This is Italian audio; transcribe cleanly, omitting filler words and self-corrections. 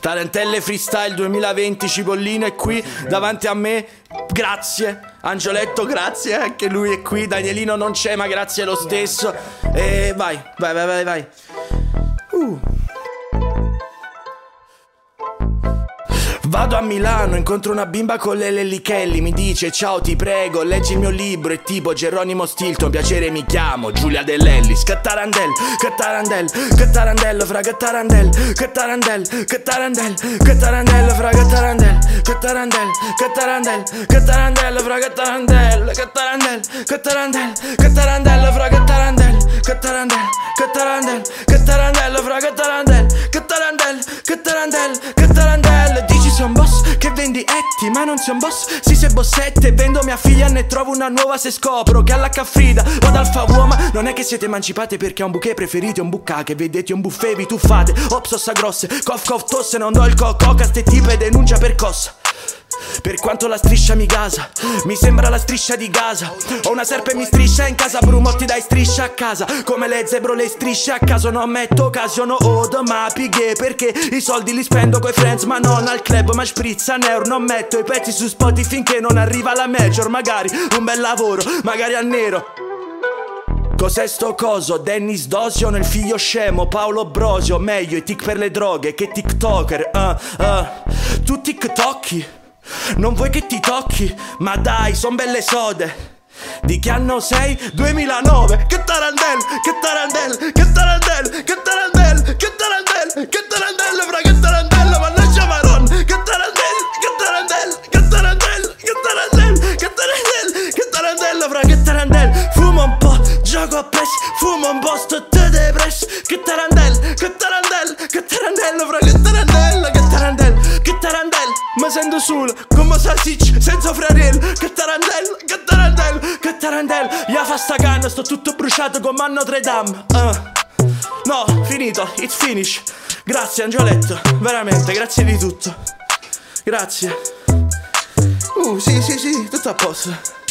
Tarantelle Freestyle 2020, Cipollino è qui davanti a me. Grazie Angioletto, grazie, anche lui è qui. Danielino non c'è, ma grazie lo stesso. E vai. Vado a Milano, incontro una bimba con le Lellichelli. Mi dice ciao ti prego, leggi il mio libro. E tipo Geronimo Stilton, piacere mi chiamo Giulia Dell'Ellis. Cattarandel, fra Cattarandel, fra Cattarandel, fra Cattarandel, fra Cattarandel. Dici sei un boss che vendi etti, ma non sei un boss, sì sei bossette. Vendo mia figlia, ne trovo una nuova se scopro che alla caffrida vado al fa uoma. Non è che siete emancipate perché ha un bouquet preferito, un bucca che vedete un buffet, vi tuffate, ops ossa grosse, cough tosse, non do il coca ste tipe denuncia per cossa. Per quanto la striscia mi gasa, mi sembra la striscia di Gaza. Ho una serpe mi striscia in casa, Brumotti dai striscia a casa. Come le zebro le strisce a caso, non metto occasione ma pighe. Perché i soldi li spendo coi friends ma non al club, ma sprizza neur. Non metto i pezzi su Spotify finché non arriva la major. Magari un bel lavoro, magari al nero. Cos'è sto coso? Dennis Dosio nel figlio scemo, Paolo Brosio. Meglio i tic per le droghe che TikToker. Tu TikTokki? Non vuoi che ti tocchi? Ma dai, son belle sode. Di che anno sei? 2009. Che tarandel, che tarandel, che tarandel, che tarandel, che tarandel, che tarandel, fra che tarandel, mannaggia Maron. Che tarandel, che tarandel, che tarandel, che tarandel, che tarandel, che tarandel, fra che tarandel. Fumo un po', gioco a PES, fumo un po', sto te depress. Che tarandel, che tarandel, che tarandel, fra che tarandel, che tarandel, che tarandel. Ma sento solo come salsiccia senza frarello. Che tarandel, che tarandel, che tarandel. Ya fa sta canna, sto tutto bruciato come a Notre Dame. No, finito, it's finish. Grazie Angioletto, veramente, grazie di tutto. Grazie. Sì, tutto a posto.